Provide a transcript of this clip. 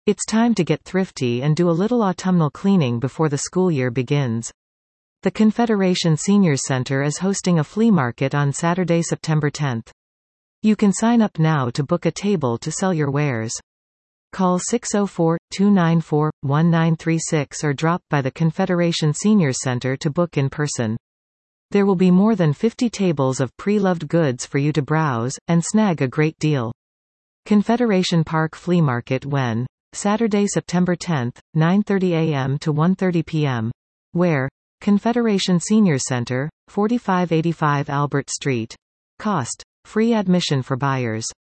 It's time to get thrifty and do a little autumnal cleaning before the school year begins. The Confederation Seniors Center is hosting a flea market on Saturday, September 10th. You can sign up now to book a table to sell your wares. Call 604-294-1936 or drop by the Confederation Seniors Center to book in person. There will be more than 50 tables of pre-loved goods for you to browse, and snag a great deal. Confederation Park Flea Market when? Saturday, September 10th, 9:30 a.m. to 1:30 p.m. Where? Confederation Seniors Center, 4585 Albert Street. Cost. Free admission for buyers.